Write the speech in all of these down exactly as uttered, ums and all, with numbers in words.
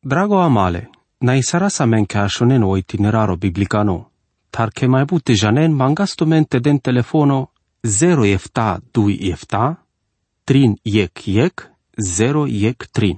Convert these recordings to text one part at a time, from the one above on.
Drago amale, na isara sa men ka shonen o itineraro biblicano, tar ke mai bute janen mangasto mente den telefono zero efta dui efta, trin yek yek, zero yek trin.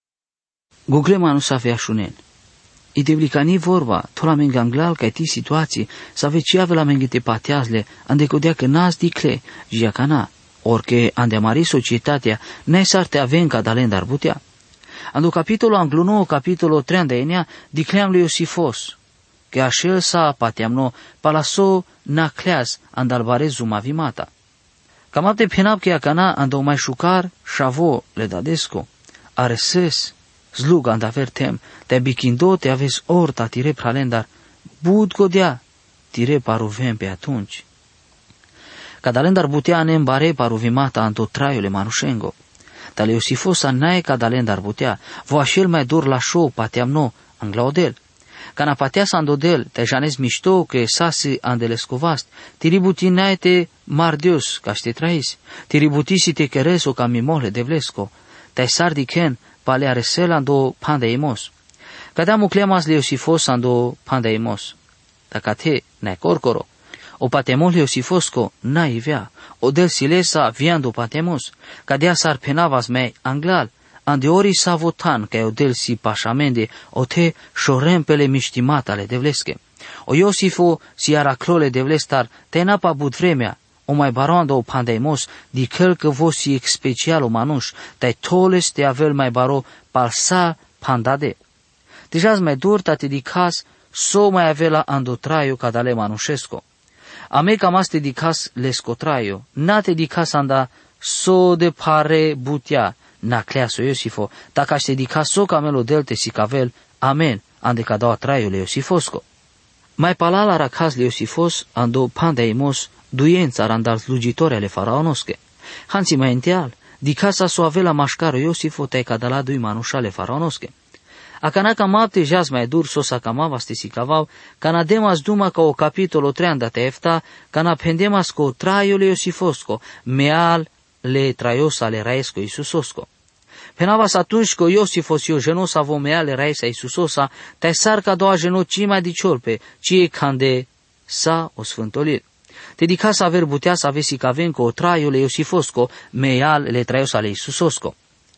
Google manu sa avea shonen. I biblicani vorba, tola men ganglal ca ti situații, sa vecia vela men gete pateazle, ande codea că nas dicle, jia cana, orche ande mari societatea, ne sarte aven ca dalen dar butea. Ando capitolul angluno, capitolul trei de enea, dicleam lui Iosifos, că așel sa pateamno, palaso nacleaz, andalbare zuma vimata. Cam apte penap că acana ando mai șucar, șavo le dadesco, areses, zlug andavertem, te bichindo te aveți orta tire pralendar, bud godea, tire paruvem pe atunci. Cadalendar butea ne îmbare paruvimata anto traiule manușengo. Tale Iosifos anae cadalendar butea, vo așel mai dur la show pateam no, anglaodel. Cana patea sa andodel, te janez mișto că sasi andelescovast, tiributi nae te mardios, ca ște trais, tiributi si te kereso ca mimole de vlesco, te sardiken, pale aresel ando pandeimos. Cadea muclemas le Iosifos ando pandeimos. Dacă te nae corcoro, o patemol Iosifosco na ivea, o del silesa viando patemos, cadea sar penavas mei anglal, ande ori sa votan ca o del si pașamende, o te șorempele miștimatale de vlesche. O Iosifo si araclole de vlestar, te napa bud vremea, o mai baroando o pandeimos, di cel că vo si ex special o manuș, te toles te avel mai baro palsa pandade. Deja mai dur ta te dicas, so mai avela andotraio cadale manușesco. Ame cam aste dicas lescotraio, na te dicas anda so de pare butia, na cleaso Iosifo, dacă aș te dicas so camelo delte si cavel, amen, ande ca dau traiule Iosifosco. Mai palala racas le Iosifos ando pandeimos, duiența randal slugitori ale faraonosche. Hansi mai enteal, dicasa so avela mașcaro Iosifo te cadala dui manușale faraonosche. Acana camate jas mai dur so sa camava ste si cavau, cana demas duma ca o capitolo treanda te efta, cana pendemas co traiole Iosifosco, meal le traios ale raesco Isusosco. Penavas atunci că Iosifos io genos avo meale raesa Isusosa, te sar ca doua geno ci mai diciolpe, ci e cande sa o sfântolit. Te dica să aver butea să avesi ca ven co traiole Iosifosco, meal le traios ale Isusosco.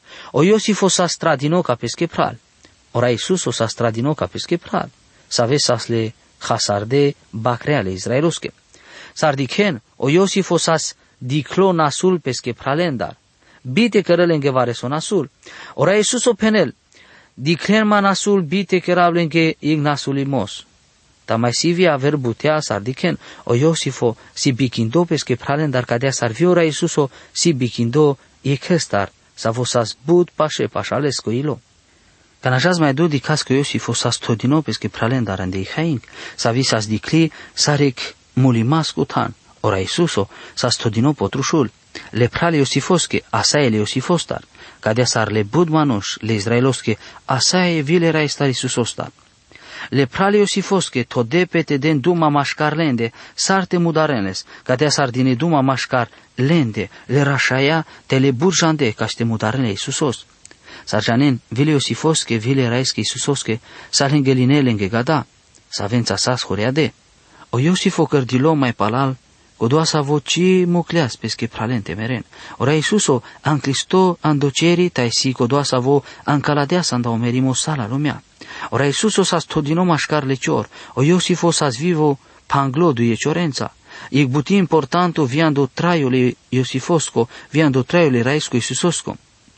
O Iosifos sa stradino ca pesche pral. Ora Iisus o sa stradino ca pesche pral, să aveți sasle hasarde bacreale izraelosche. Sardichen, o Iosif o sas diclo nasul pesche pralendar, bite cărăle înghevare so nasul. Ora Iisus o penel, diclen ma nasul bite cărăle înghe ig nasul imos. Ta mai sivi aver butea sardichen, o Iosifo si bichindo pesche pralendar cadea sarvi ora Iisus o si bichindo e căstar, sa vosas bud pașe pașalesco ilo. Canajaz mai do dicas că Iosifo sa stodino pesche pralendar ande haing, sa visas dicli sarec mulimas cutan. Ora Iisuso sa stodino potrușul. Le prale Iosifosche, asa ele Iosifostar, cadea sar le bud manuș, le izraelosche, asa e vile raistar Iisusostar. Le prale Iosifosche, tode pete den duma mașcar lende, sarte mudarenes, cadea sar dine duma mașcar lende, le rașaia te le burjande, caște mudarene Iisusos. Sarjanen, vile Iosifosche, vile raische Iisusosche, sa lengeline lenge gada, sa vența sa schoreade. O Iosifo cărdilo mai palal, codoa sa voci mucleas pesche pralente meren. Ora Iisuso anclisto andoceri tai si codoa sa vo ancaladea sa andau merimo sala lumea. Ora Iisuso sa stodino mașcar lecior, o Iosifo sa vivo panglodu e ciorența. Ig buti importanto viando traiule Iosifosco, viando traiule raisco Iisusosco.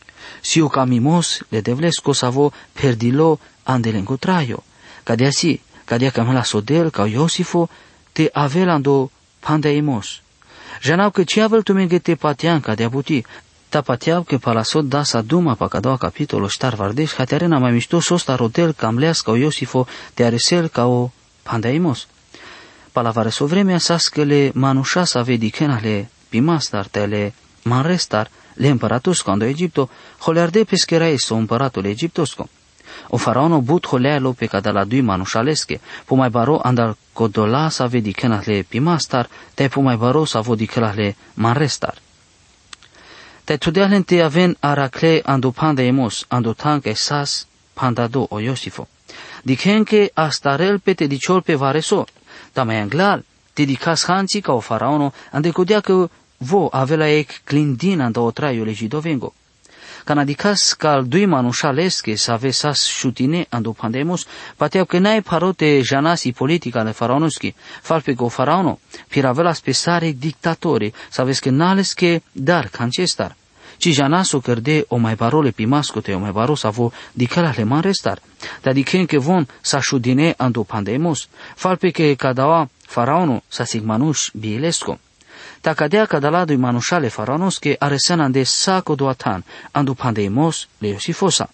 Siu camimos le devlesco sa vo perdilo andelengo traio. Cadea si, cadea camela sodel ca Iosifo te avelando pandeimos. Janau că ce avel tu mengete patean ca de abuti, ta pateau că palasot da sa duma pa ca doua capitolo ștar vardeș, hatearena mai mișto sosta rodel cam leas ca o Iosifo te aresel ca o pandeimos. Palavare so vremea sas că le manușa sa vedichena le pimastar te le manrestar le împăratosco ando Egipto, holearde peschera eso împăratul Egiptosco. O faraono but holealo pe cada la dui manușalesche, pu mai baro andar codola sa vedichena le pimastar, te pu mai baro sa vodichela le manrestar. Te tudealen te aven aracle ando pandeimos, ando tanque sas pandado o Iosifo. Dichen che astarel pe te diciol pe vareso, da mai anglal, te dicas hanții ca o faraono, ande codea că vo avela ec clindin anda o traio legido vengo. Cana dicas cal dui manușa lesche să ave sas șutine ando pandemos, pateau că n-ai parote janasi politica le faraonoschi, fal pe go faraono, piravela spesare dictatori, să aveți că n-ales că dar cancestar. Ci janaso cărde o mai parole pimascote o mai baro să vo dicala le man restar. Dar dicen că von sa șudine ando pandemos, fal pe că cadaua faraono sa sigmanuș bielesco. Ta cadea cadaladui manușale faraonosche aresenan de saco doatan andu pandemos le Iosifosa.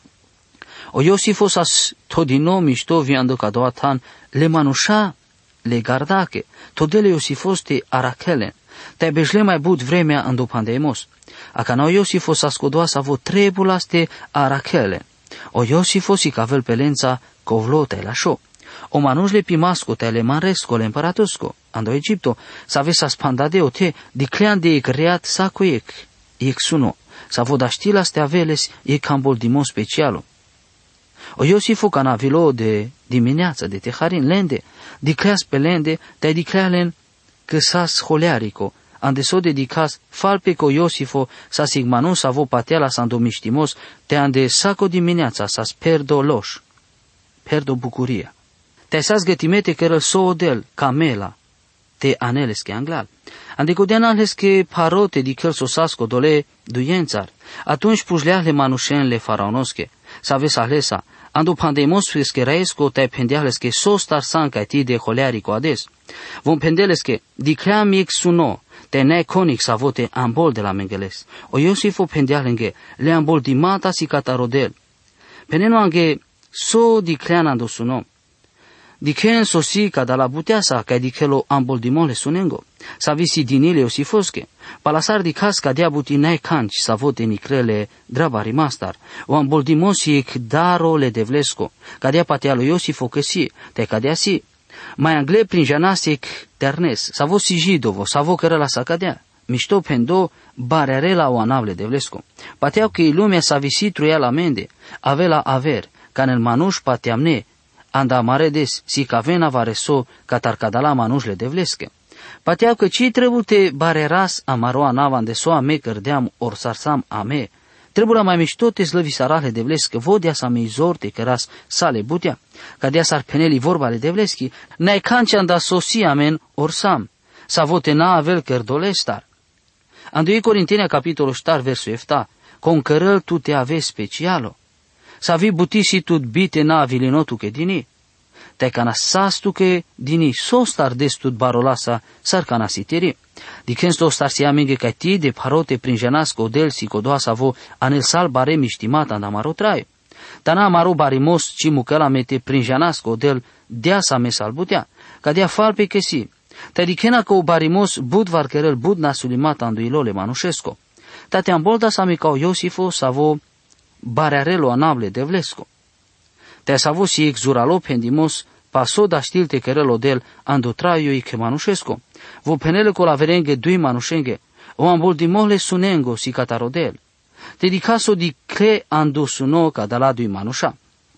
O Iosifosas todino mișto viando cadoatan le manușa le gardache, todele Iosifoste arachelen, te beșle mai bud vremea andu pandemos. Acana o Iosifosas codoasa vo trebulaste arachelen. O Iosifosi cavel pelența covlote la șo. O manușle pimasco te le manresco le împăratosco, ando Egipto, să ave sa spandadeo te, diclean de ec reat saco ec, ec suno, să vod aștilas te aveles ec amboldimo specialo. O Iosifo cana vilo de dimineața de teharin lende, dicleas pe lende, te diclealen că sas holearico, ande so dedicas falpe co Iosifo sa sigmanu sa vo pateala sa îndomiștimos, te ande saco dimineața sa perdo loș, perdo bucuria. Te sas gătimete că răl so odel, camela, te aneles că anglal. Ande codean ales că parote di căl sosasco dole duiențar, atunci pușleahle manușenle faraonosche, să aveți alesa, andu pandemos că raesco te pendeales că sostar sanca ti de holearico ades. Vom pendeles că diclea mic suno, te ne conic să vote ambol de la mengeles. O Iosifo pendealenghe le ambol di mata si catarodel. Peneno anghe so diclean andu suno. Dicen sosi ca da la buteasa ca dicelo ambol di mole sunengo. Sa visi dinile Iosifosche. Palasar di cas ca dia buti nai canci sa vote nicrele draba rimastar. O ambol di mosi ec daro le devlesco. Ca dia patealo Iosifo că si, te ca dia si. Mai angle prin janasec ternes, sa vo si jidovo, sa vo cărăla sa cadea. Mișto pendo barerela o anavle devlesco. Pateau că lumea sa visi truia la mende, avela aver, ca nel manuș pateamne, anda maredes si cavena vareso catarcadala manușle devlesche. Pateau că ci trebute bareras amaroa navan de soa me cărdeam or sarsam ame. Trebura mai mișto te slăvi sarale devlesche vodea sa mei zorte căras sale butea. Ca dea sar peneli vorbale devleschi, n-ai canci anda sosi amen or sam. Sa vote na avel cărdolestar. Andoi Corintenia capitolul ștar versul efta, concărăl tu te ave specialo. Sa vi butisi tut bite na vilinotu che dini. Te cana sastu che dini sostar destut barolasa sar cana sitiri. Dicen sto star si aminghe ca ti de parote prin jenasco del si codoasa vo anel sal bare miștimata na maro trai. Tana maro barimos ci mucăla mete prin jenasco del dea sa me salbutea. Ca dea falpe che si. Te dicena că o barimos bud varcherel bud na sulimata anduilole manușesco. Tate ambolda sa micau Iosifo sa vo barearelo anable devlesco. Te savo si exuralo pendimos paso da stilte cărelo del ando traio i che manușesco. Vo penele co la verenghe dui manușenghe, o amboldimole sunengo si catarodel. Te dicaso di cre ando suno ca da la dui manușa.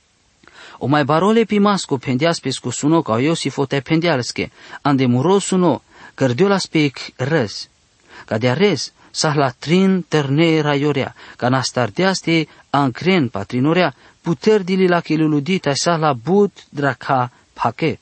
O mai barole pimasco pendeas pesco suno ca Iosifo te pendealsche, ande muro suno, cărdiola spec rez. Ca de rez, sa la trin terne raiorea, ca nastardeaste ancren patrinorea, puter dili la cheluludita sa la bud draca pache.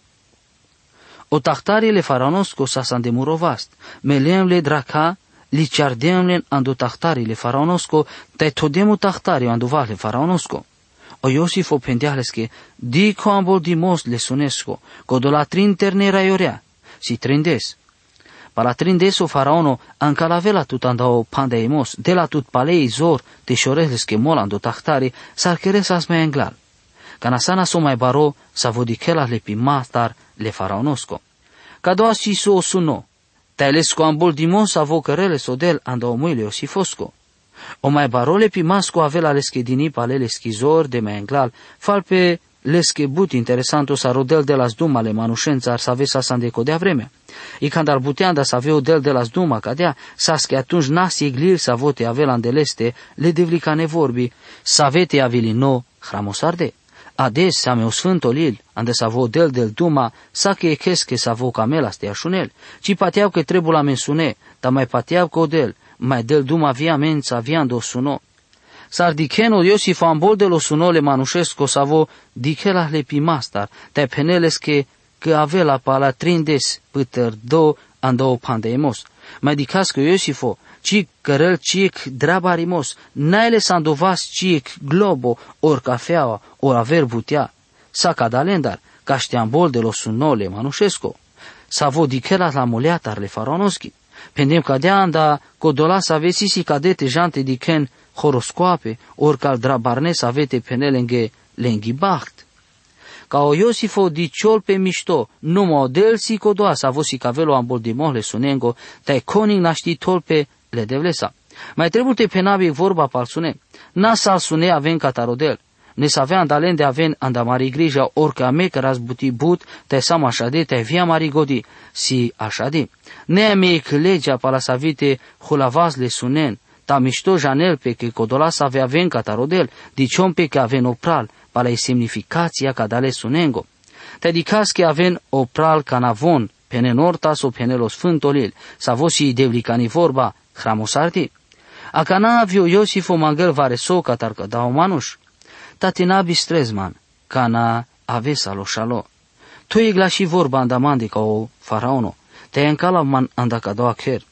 O tahtarile faraonosco sa sandemurovast, meleemle draca, licardemlen ando tahtarile faraonosco, te todemu tahtario ando vale faraonosco. O Iosifo pendealesche, dico ambol dimos le sunesco, codola trin terne raiorea, si trendes. Pala trindeso faraono anca la vela tut andao pandeimos, de la tut palei zor te șorezles che molando tahtari, sar keresas mai englal. Canasana so mai baro sa vodicela le pimastar le faraonosco. Cadoa si so suno, taelesco ambol dimos avo cărele sodel andao muile Iosifosco. O mai baro le pimasco avela lesche dini palele schizor de mai englal, falpe lesche but interesanto sa rodel de las duma le manușența ar sa vesa sa îndecodea vremea. I când ar putea da să avea o del de las duma cadea, sa că atunci nasi iglil să vote avela îndeleste, le devlica nevorbi, să avete avilino hramosarde. Ades sameu sfântolil, ande savo del del duma, sa che eches che savo camela stea șunel, ci pateau că trebuie la mensune, dar mai pateau că odel, mai del duma via mența viando suno. Sar dichenul Iosif ambol de lo suno le manușesco savo dichela le pimastar, te peneles che că ave la pala trindes pătăr do ando pandemos. Mai dicas că Iosifo, ci cărăl ciec drabarimos, naile sandovas ciec globo, or cafeaua, or aver butea, sa cadalendar, ca șteambol de lo sunole manușesco. Savo dichela la moleatar le faraonoschi. Pendem ca dea anda codola să avesi si cadete jante dichen horoscoape, or cal drabarnes avete penelenghe lenghi bacht. Ca o Iosifo diciol pe mișto, numai del si codoa să avosi cavelo ambol de mohle sunengo, tai coning naști tolpe le devlesa. Mai trebuie te penabi vorba pal sune. Na sal sune aven catarodel. Ne să avea andalen de aven anda mari grija orică ame că razbuti but, te sam așade, te via mari godi, si așade. Ne ame legea pala să avite hulavaz le sunen, ta mișto janel pe că codola să avea aven catarodel, diciom pe că aven opral, pala e semnificația ca dale sunengo. Te dicas că aven opral canavon, penenortas o penelo sfântolil, să vosi devlicani vorba, hramosarti. A cana avio Iosifo mangel vareso catar că dau manuș. Tatina bistrezman, cana avesa lo șalo. Tu e glași vorba andamandi ca o faraono, te încala man andaca doa cher.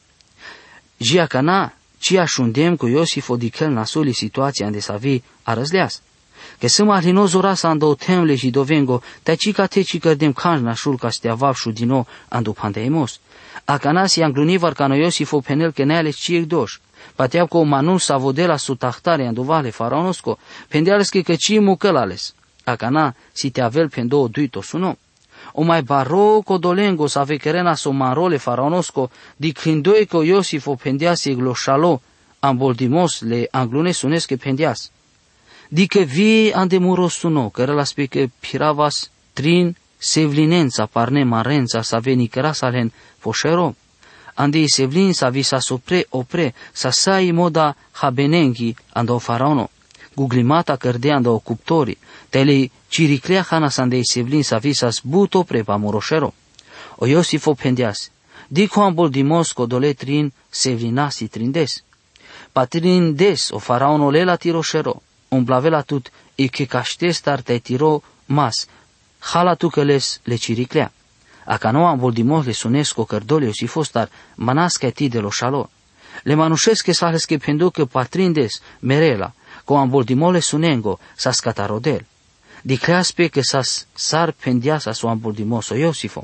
Jia cana, ci așundem cu Iosifo dichel nasuli situația ande să vi arăzleas. Că să mă ahlino zora să andou temle și dovengo, te cica te ci cărdem canj nașul ca să te avavșu din nou andu pandeimos. A cana si anglunivar ca no Iosifo penel că neales ciec doș. Pateau că o manul să vodela su tahtare anduvale faraonosco, pendeales că căci mucălales. A cana si te avel pendo duito suno. O mai baro codolengo să ave kerena so marole faraonosco, di khindoi că Iosifo pendease gloșalo, amboldimos le anglune sunesque pendeas. Dică vie andemuros suno, că rălas pe că piravas trin sevlinența parne marența să veni cărasalen poșero. Ande sevlin sa visa sopre opre sa sai moda habenengi ando faraono. Guglimata cărdea ando cuptori, tele ciriclea hana sandei sevlin sa visa sbut opre pa moroșero. O Iosifo pendeas, dico ambol dimosco dole trin sevlinasi trindes. Patrin des o faraono lela tiroșero, umblavela tut e che caștestar te tiro mas, hala tu căles le ciriclea. A canoa amboldimos le sunesco cărdole Iosifostar manasca ti de lo șalo. Le manușesche sahesche penducă patrindes merela, co amboldimos le sunengo sa scatarodel. Dicleaspe că sas sar pendiasa su amboldimos o Iosifo.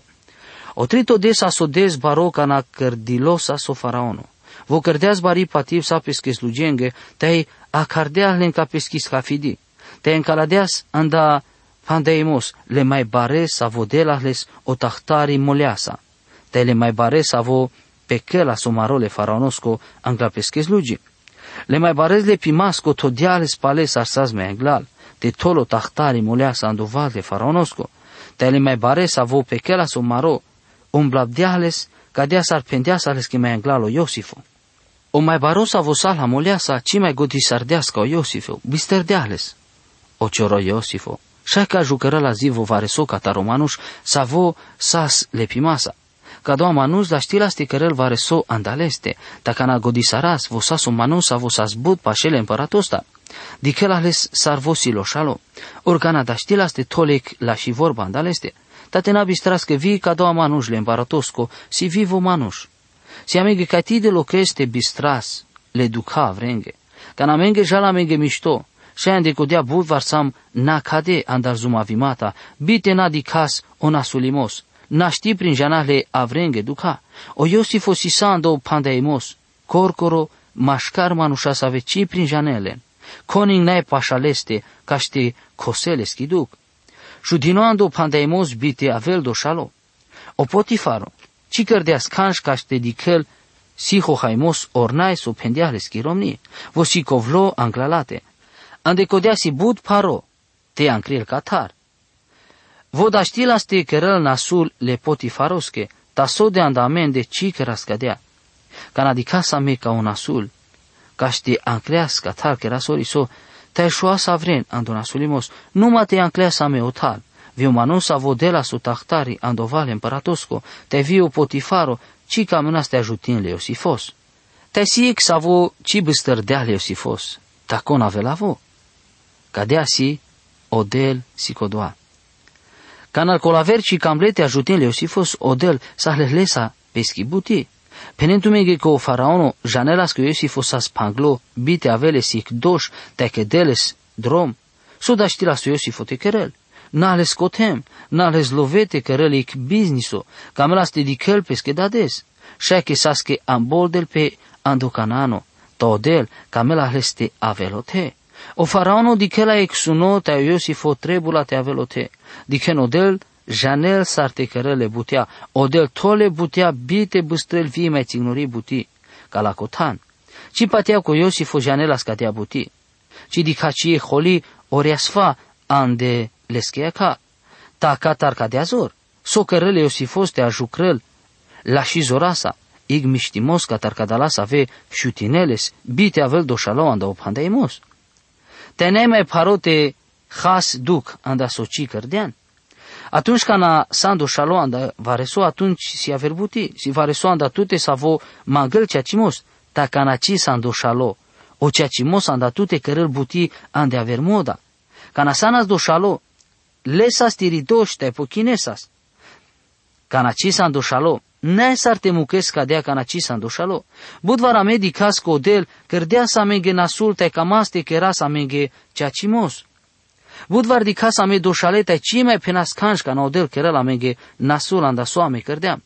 O trito desa so des baroca na cărdilosa so faraono. Vo cărdeas bari pativ sa pesche slugenge, te a cardeas len ca peschis hafidi. Te încaladeas anda pandeimos, le mai bare sa vodelahles o tahtari moleasa. Te le mai bare sa vo pechela somarole faraonosco angla pesches lugi. Le mai bare le pimasco todiales pales arsaz me anglal, te tolo tahtari moleasa andovale faraonosco. Te le mai bare sa vo pechela somaro, umblabdeales, cadea sar pendeasales que mai anglalo Iosifo. O mai baro sa vo salha moleasa, ci mai godisardeasca o Iosifo, bisterdeales. O cioro Iosifo. Șaca jucără la zi vo vareso cata romanuș, sa vo sas lepimasa. Ca doa manus la știla ste cărăl vareso andaleste, dacă na godisaras vo saso manus sa vo sas bud pașele împăratosta. Dichel ales sar vo silo șalo. Organa da știla ste tolec la și vorba andaleste. Tate na bistras că vii ca doa manus le împăratosco, si vivo manus. Si amenge ca ti de lo că este bistras, le duca vrenge. Ca na menge jala menge mișto. Și ande codea bud varsam na cade andar zumavimata, bite na dicas o nasulimos, na ști prin janale avrenge duca, o Iosifo sisando pandeimos, corcoro mașcar manușa să veci prin janele, coning nae pașaleste ca ște cosele schiduc, șudinoando pandeimos bite avel doșalo, o potifaro, ci cărdea scanș ca ște dichel siho haimos ornai so pendeale schiromni, vosi covlo anglalate, ande codea si bud paro, te ancriel catar. Voda știla ste cărăl nasul le potifarosche, ta so de andamen de ci căra scădea. Ca n-adica sa me ca un nasul, ca ște ancreas catar căra soriso, Te šoa sa vren, ando nasulimos, numa te anclea sa me otal. Viu manu sa vodela su tahtari, ando vale împărătosco, te viu potifaro, ci ca mânas te ajutin le Iosifos. Te siec sa vo, ci băstărdea le Iosifos, tacon avea vo. Cadea si, odel si codoa. Canal colaver ci camblete ajutin le Iosifos, odel sa hlesa peschi buti. Penentumege co faraono, janelas că Iosifos sa spanglo, bite avele sic doș, te kedeles drom, so da știla su Iosifo te kerel. N-ales cotem, n-ales lovete kerelic bizniso, camelas te dichel pesche dades. Șeche sasche amboldel pe andocanano, todel camela hleste avelote. O faraono dichela exuno te Iosifo trebula te avelote. Dichen odel janel sarte kerele butea, odel tole butea bite băstrel vii mai țignori buti, ca la cotan. Ci patea cu Iosifo janela scatea buti. Ci dicacie holi oriasfa ande leschea ca, ta catar ca de azor, so kerele Iosifos te ajucrel, la și zorasa, ig miștimos catar ca dalas ave șutineles, bite avel doșalo anda ophandaimos. Te ne mai parote has duc anda soci cărdean. Atunci cana sando șalo anda vareso atunci si averbuti, si vareso anda tute savo magăl ceacimos, ta cana ci sando șalo, o ceacimos anda tute cărăl buti ande avermoda. Cana sanas do șalo, lesas tiridoși te pochinesas. Cana ci sando șalo, nesar te muches cadea cana ci sando șalo. Budvara medicas codel, cărdea sa menge nasul te camaste chera sa menge ceacimos. Budvar di casa me doșaleta ci mai penas canș ca naudel chera la menge nasul anda soame cărdea.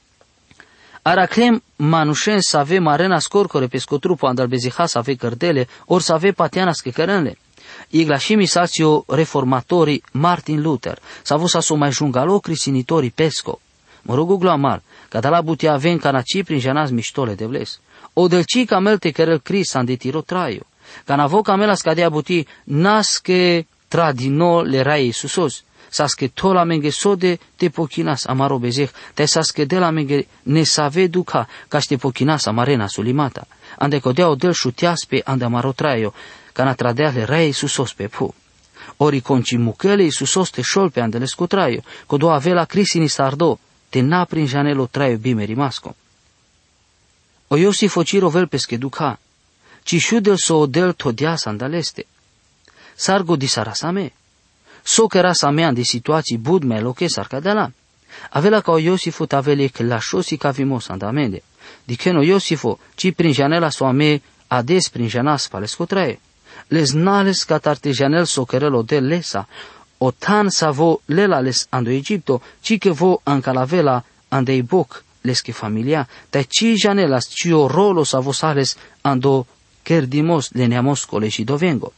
Araclem manușen să ave marena scorcore pe scotrupo andal beziha să ave cărdele, or să ave patianas că cărânle. Iglașimi sațio reformatorii Martin Luther, s-a văzut să s-o mai jungalo crisinitorii pesco. Mă rog glamal, ca da la butea ven ca naci prin janaz miștole de vles. O delci ca melte cărăl cris s-a îndetiro traio. Ca navo ca mela scadea buti nasche tradino le rai Iisusos. Sasche tola menge sode te pochinas amaro bezeh, te sasche de la menge ne save duca, ca te pochinas amarena sulimata. Ande codea o del șuteas pe ande amaro traio, ca na tradea le rai Iisusos pe pu. Ori conci mucele Iisusos te șol pe andele scotraio, codo avea crisini sardo, te na prin janelo traio bime rimasco. O Iosifo ciro vel pesche duca, ci șudel so odel todias andaleste. Sargo di sarasame. So că rasa mea de situații bud mai loche sarca de la. Avela ca o Iosifo tavele că la șosi ca vimos andamende. Diceno Iosifo, ci prin janela so ame ades prin janas palesco trae. Les nales ca tartejanel so cărelo de lesa, o tan sa vo lela les ando Egipto, ci că vo ancalavela ande iboc les que familia, te ci janelas ci o rolo sa vo sales ando cerdimos le neamos cole și dovengo.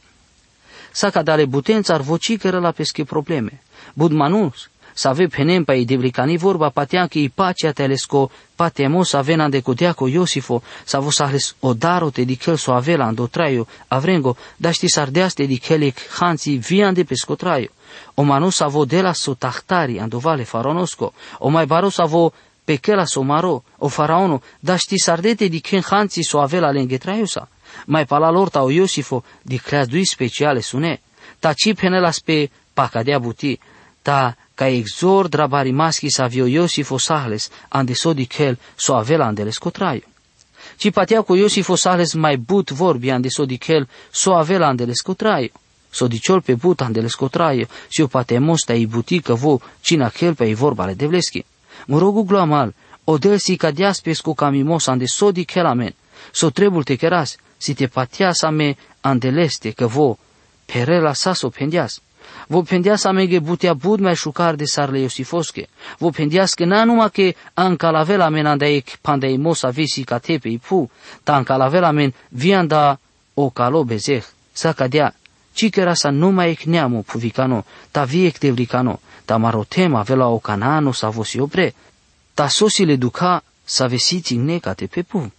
Sa ca dale butența ar voci cără la pesche probleme. Bud manus, să ave penem pa i devlicani vorba patean că i pacea telesco patemos avena de codeaco Iosifo, sa vo sales o daro te dichel so avela ando traio avrengo, da ști sardeaste dichelec hanții vian de pesco traio. O manus avo de la so tahtari ando vale faraonosco, o mai baros avo pechela so maro, o faraono, da ști sardete dichen hanții so avela lenghe traiosa. Mai pala lor ta o Iosifo di creadui speciale sune, ta ci penelas pe pacadea buti, ta ca exor drabari maschi sa vio Iosifo sahles ande so dichel so avela andele scotraio. Ci patea cu Iosifo sahles mai but vorbi ande so dichel so avela andele scotraio. So diciol pe but andele scotraio, și o patemos ta i buti că vo cina chel pe i vorbale de vleschi. Mă rogu gloamal, o del si cadeas pesco camimos ande so dichel amen, so trebul te keras, si te patias ame andeleste că vo perela sa so pendias. Vo pendias amege butea bud mai șucar de sarle Iosifosche. Vo pendias că na numai că ancalavela men andaec pandaimos avisi ca tepe ipu, ta ancalavela men vianda o calo bezeh, sa cadea, ci că rasa numai ec neamo puvicano, ta viec devlicano, ta marotem avela o canano sa vosi opre, ta sosile duca sa vesiti neca te pe pu.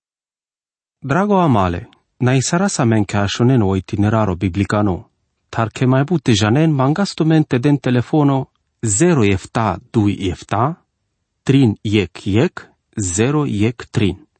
Drago amale, na isarasa men ca shonen o itineraro biblicano, tar che mai bute janen mangastumente den telefono zero efta dui efta, trin yek yek, zero yek trin.